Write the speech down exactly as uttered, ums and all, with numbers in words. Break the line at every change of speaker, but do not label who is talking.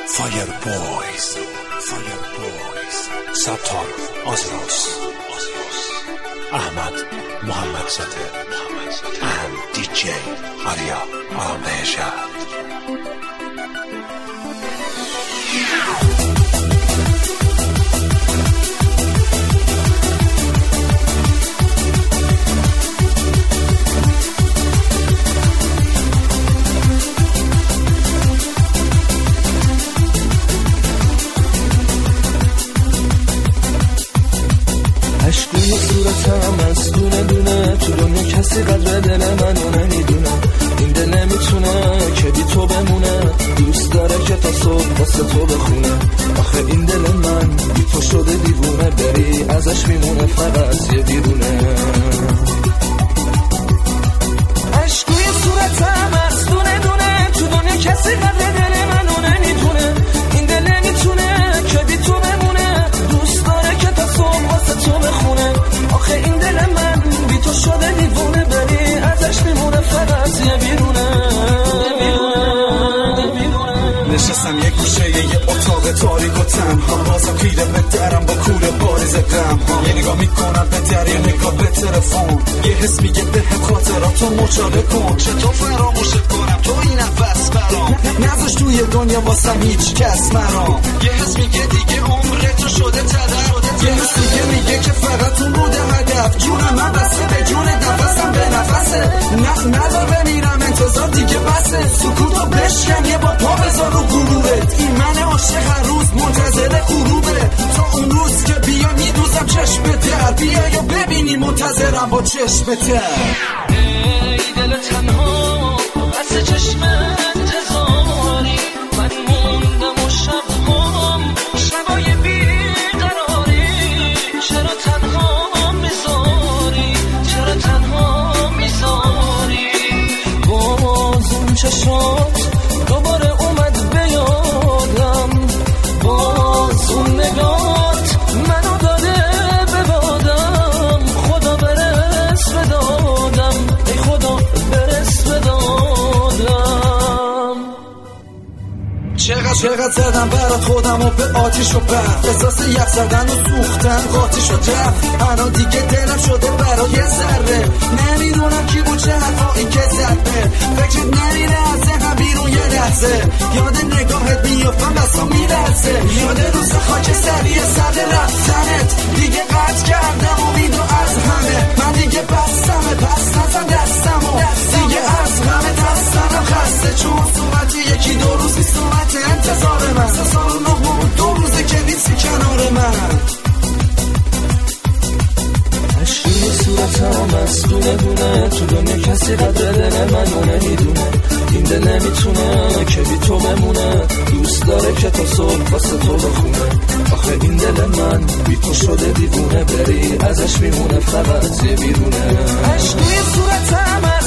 فایر بویز فایر بویز ستار آزراس احمد محمدزاده and دی جی آریا آمنشا.
عشقوی صورتم از دونه دونه تو دنیا کسی قدر دل منو نمیدونه. این دل نمیتونه که بی تو بمونه، دوست داره که تا صبح واسه تو بخونه. آخه این دل من بی تو شده دیوونه، بری ازش میمونه فقط یه بیرونه. عشقوی صورتم از دونه دونه تو دنیا کسی قدر دل منو نمیدونه. این دل نمیتونه که بی تو بمونه، دوست داره که تا صبح واسه تو بخونه. آخه این دل من بی تو شده دیوونه، بری ازش میمونه فقط یه بیرونه.
نشستم یه گوشه یه اتاق تاریک و تنها، بازم خیره به درم با کوره بارز غم ها. یه نگاه میکنم به در یه نگاه به تلفن، یه حس میگه به خاطراتو مچاله کن. چطور فراموشت کنم تو این نفس برام، نذاش توی دنیا واسم هیچ کس مرام. یه حس میگه دیگه عمر تو شده تدر، یه حس دیگه میگه که فقط تو بوده هدف. جونم من بسته به جون، نفسم به نفسه. نه نذار بمیرم، انتظار دیگه بسه. سکوتو بشکن یه با پا بذار رو گروهت. این من عاشق هر روز منتظر غروبه، تا اون روز که بیا میدوزم چشم در. بیا یا ببینی منتظرم با چشم تر.
ای دل تنها از چشم انتظاری، من موندم و شبهام شبای بیقراری. چرا تنها میذاری، چرا تنها میذاری؟ باز اون چشات دوباره اومد به یادم، باز اون نگات منو داده به بادم. خدا برس به دادم، ای خدا برس به دادم.
چقدر چقدر زدم برات خودم و به آتیش و برف، احساس یخ زدن و سوختن قاطیش و جف. الان دیگه دلم شده برای یه ذره، نمیدونم کی بود چه حرفایی که زد به فکرت نمیره از ذهنم بیرون یه لحظه. یاد نگاهت میافتم بسا میلرزه، یاد روز خاک سری سرد رفتنت. دیگه قطع کردم امیدو از همه، من دیگه بستمه پس نزن دستمو. دیگه از غم دستنم خسته، چون صورتی یکی دو روز نیست صورت انتظار من. سه سال و نه ماه دو روزه که نیستی کنار من.
عشقی صورتم از دونه دونه تو دنیا کسی قدر دل منو نمیدونه. این دل نمیتونه که بی تو بمونه، دوست داره که تا صبح واسه تو بخونه. آخه این دل من بی تو شده دیوونه، بری ازش میمونه فقط یه بیرونه. عشقی صورتم